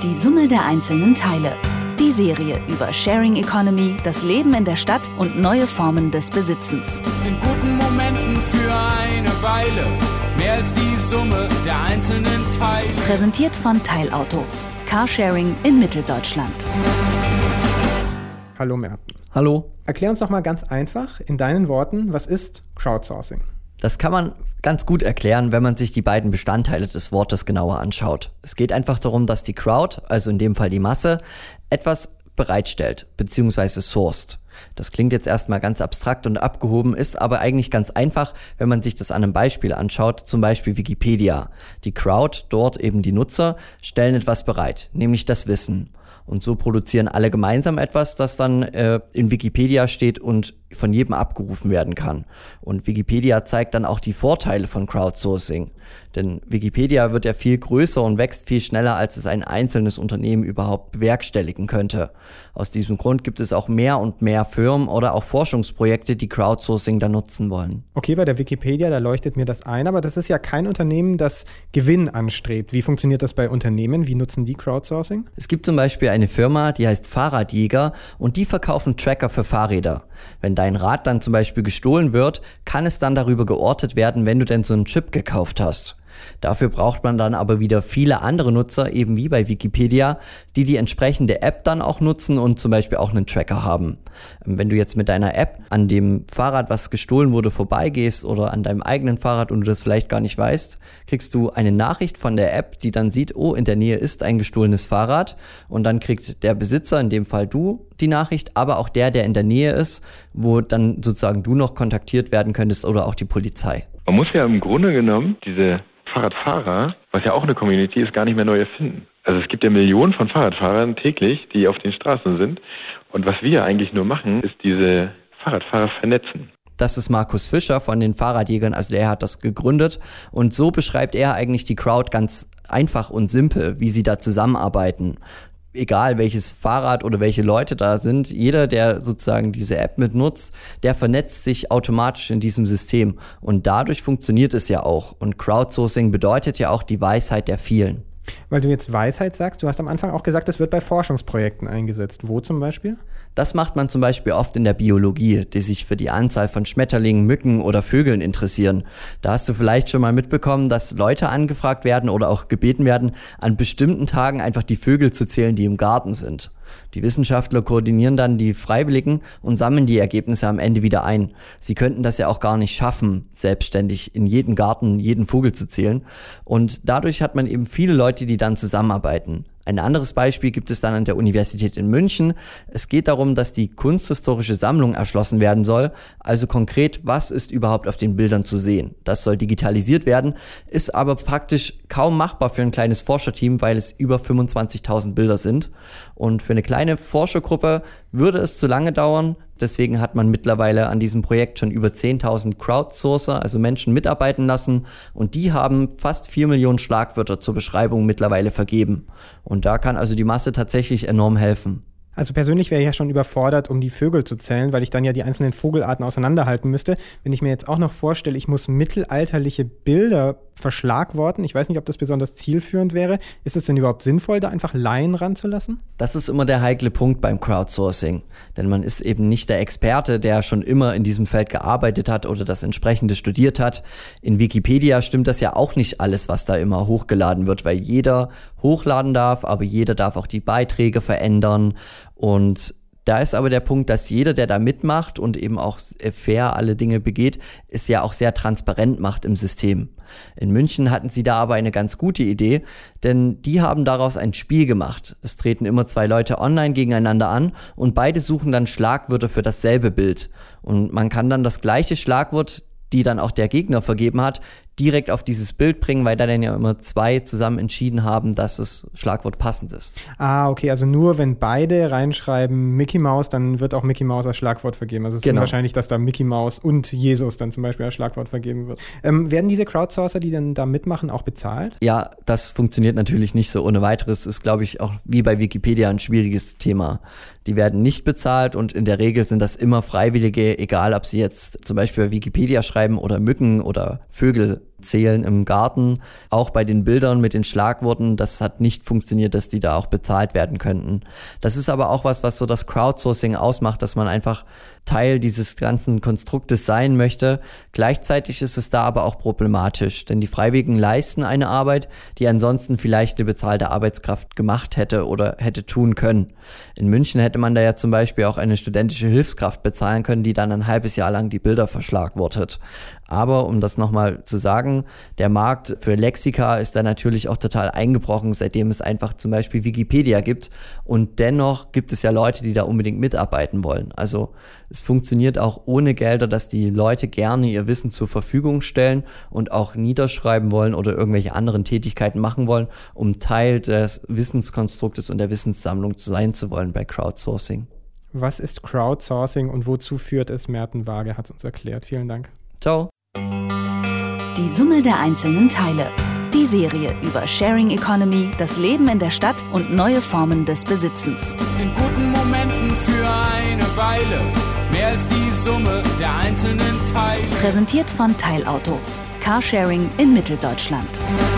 Die Summe der einzelnen Teile. Die Serie über Sharing Economy, das Leben in der Stadt und neue Formen des Besitzens. Ist in guten Momenten für eine Weile mehr als die Summe der einzelnen Teile. Präsentiert von Teilauto. Carsharing in Mitteldeutschland. Hallo Merten. Hallo. Erklär uns doch mal ganz einfach in deinen Worten, was ist Crowdsourcing? Das kann man ganz gut erklären, wenn man sich die beiden Bestandteile des Wortes genauer anschaut. Es geht einfach darum, dass die Crowd, also in dem Fall die Masse, etwas bereitstellt bzw. sourced. Das klingt jetzt erstmal ganz abstrakt und abgehoben, ist aber eigentlich ganz einfach, wenn man sich das an einem Beispiel anschaut, zum Beispiel Wikipedia. Die Crowd, dort eben die Nutzer, stellen etwas bereit, nämlich das Wissen. Und so produzieren alle gemeinsam etwas, das dann in Wikipedia steht und von jedem abgerufen werden kann. Und Wikipedia zeigt dann auch die Vorteile von Crowdsourcing. Denn Wikipedia wird ja viel größer und wächst viel schneller, als es ein einzelnes Unternehmen überhaupt bewerkstelligen könnte. Aus diesem Grund gibt es auch mehr und mehr Firmen oder auch Forschungsprojekte, die Crowdsourcing dann nutzen wollen. Okay, bei der Wikipedia, da leuchtet mir das ein, aber das ist ja kein Unternehmen, das Gewinn anstrebt. Wie funktioniert das bei Unternehmen? Wie nutzen die Crowdsourcing? Es gibt zum Beispiel eine Firma, die heißt Fahrradjäger und die verkaufen Tracker für Fahrräder. Wenn dein Rad dann zum Beispiel gestohlen wird, kann es dann darüber geortet werden, wenn du denn so einen Chip gekauft hast. Dafür braucht man dann aber wieder viele andere Nutzer, eben wie bei Wikipedia, die entsprechende App dann auch nutzen und zum Beispiel auch einen Tracker haben. Wenn du jetzt mit deiner App an dem Fahrrad, was gestohlen wurde, vorbeigehst oder an deinem eigenen Fahrrad und du das vielleicht gar nicht weißt, kriegst du eine Nachricht von der App, die dann sieht, oh, in der Nähe ist ein gestohlenes Fahrrad, und dann kriegt der Besitzer, in dem Fall du, die Nachricht, aber auch der in der Nähe ist, wo dann sozusagen du noch kontaktiert werden könntest oder auch die Polizei. Man muss ja im Grunde genommen diese Fahrradfahrer, was ja auch eine Community ist, gar nicht mehr neu erfinden. Also es gibt ja Millionen von Fahrradfahrern täglich, die auf den Straßen sind. Und was wir eigentlich nur machen, ist diese Fahrradfahrer vernetzen. Das ist Markus Fischer von den Fahrradjägern, also der hat das gegründet. Und so beschreibt er eigentlich die Crowd ganz einfach und simpel, wie sie da zusammenarbeiten. Egal welches Fahrrad oder welche Leute da sind, jeder, der sozusagen diese App mitnutzt, der vernetzt sich automatisch in diesem System. Und dadurch funktioniert es ja auch. Und Crowdsourcing bedeutet ja auch die Weisheit der vielen. Weil du jetzt Weisheit sagst, du hast am Anfang auch gesagt, es wird bei Forschungsprojekten eingesetzt. Wo zum Beispiel? Das macht man zum Beispiel oft in der Biologie, die sich für die Anzahl von Schmetterlingen, Mücken oder Vögeln interessieren. Da hast du vielleicht schon mal mitbekommen, dass Leute angefragt werden oder auch gebeten werden, an bestimmten Tagen einfach die Vögel zu zählen, die im Garten sind. Die Wissenschaftler koordinieren dann die Freiwilligen und sammeln die Ergebnisse am Ende wieder ein. Sie könnten das ja auch gar nicht schaffen, selbstständig in jeden Garten jeden Vogel zu zählen. Und dadurch hat man eben viele Leute, die dann zusammenarbeiten. Ein anderes Beispiel gibt es dann an der Universität in München. Es geht darum, dass die kunsthistorische Sammlung erschlossen werden soll. Also konkret, was ist überhaupt auf den Bildern zu sehen? Das soll digitalisiert werden, ist aber praktisch kaum machbar für ein kleines Forscherteam, weil es über 25.000 Bilder sind. Und für eine kleine Forschergruppe würde es zu lange dauern. Deswegen hat man mittlerweile an diesem Projekt schon über 10.000 Crowdsourcer, also Menschen, mitarbeiten lassen. Und die haben fast 4 Millionen Schlagwörter zur Beschreibung mittlerweile vergeben. Und da kann also die Masse tatsächlich enorm helfen. Also persönlich wäre ich ja schon überfordert, um die Vögel zu zählen, weil ich dann ja die einzelnen Vogelarten auseinanderhalten müsste. Wenn ich mir jetzt auch noch vorstelle, ich muss mittelalterliche Bilder verschlagworten, ich weiß nicht, ob das besonders zielführend wäre. Ist es denn überhaupt sinnvoll, da einfach Laien ranzulassen? Das ist immer der heikle Punkt beim Crowdsourcing. Denn man ist eben nicht der Experte, der schon immer in diesem Feld gearbeitet hat oder das entsprechende studiert hat. In Wikipedia stimmt das ja auch nicht alles, was da immer hochgeladen wird, weil jeder hochladen darf, aber jeder darf auch die Beiträge verändern. Und da ist aber der Punkt, dass jeder, der da mitmacht und eben auch fair alle Dinge begeht, es ja auch sehr transparent macht im System. In München hatten sie da aber eine ganz gute Idee, denn die haben daraus ein Spiel gemacht. Es treten immer 2 Leute online gegeneinander an und beide suchen dann Schlagwörter für dasselbe Bild. Und man kann dann das gleiche Schlagwort, die dann auch der Gegner vergeben hat, direkt auf dieses Bild bringen, weil da dann ja immer 2 zusammen entschieden haben, dass das Schlagwort passend ist. Ah, okay, also nur wenn beide reinschreiben Mickey Mouse, dann wird auch Mickey Mouse als Schlagwort vergeben. Also es ist unwahrscheinlich, dass da Mickey Mouse und Jesus dann zum Beispiel als Schlagwort vergeben wird. Werden diese Crowdsourcer, die dann da mitmachen, auch bezahlt? Ja, das funktioniert natürlich nicht so ohne weiteres. Ist, glaube ich, auch wie bei Wikipedia ein schwieriges Thema. Die werden nicht bezahlt und in der Regel sind das immer Freiwillige, egal ob sie jetzt zum Beispiel bei Wikipedia schreiben oder Mücken oder Vögel Zählen im Garten. Auch bei den Bildern mit den Schlagworten, das hat nicht funktioniert, dass die da auch bezahlt werden könnten. Das ist aber auch was so das Crowdsourcing ausmacht, dass man einfach Teil dieses ganzen Konstruktes sein möchte. Gleichzeitig ist es da aber auch problematisch, denn die Freiwilligen leisten eine Arbeit, die ansonsten vielleicht eine bezahlte Arbeitskraft gemacht hätte oder hätte tun können. In München hätte man da ja zum Beispiel auch eine studentische Hilfskraft bezahlen können, die dann ein halbes Jahr lang die Bilder verschlagwortet. Aber um das nochmal zu sagen, der Markt für Lexika ist da natürlich auch total eingebrochen, seitdem es einfach zum Beispiel Wikipedia gibt. Und dennoch gibt es ja Leute, die da unbedingt mitarbeiten wollen. Also es funktioniert auch ohne Gelder, dass die Leute gerne ihr Wissen zur Verfügung stellen und auch niederschreiben wollen oder irgendwelche anderen Tätigkeiten machen wollen, um Teil des Wissenskonstruktes und der Wissenssammlung sein zu wollen bei Crowdsourcing. Was ist Crowdsourcing und wozu führt es? Merten Waage hat es uns erklärt. Vielen Dank. Ciao. Die Summe der einzelnen Teile. Die Serie über Sharing Economy, das Leben in der Stadt und neue Formen des Besitzens. Aus den guten Momenten für eine Weile, mehr als die Summe der einzelnen Teile. Präsentiert von Teilauto. Carsharing in Mitteldeutschland.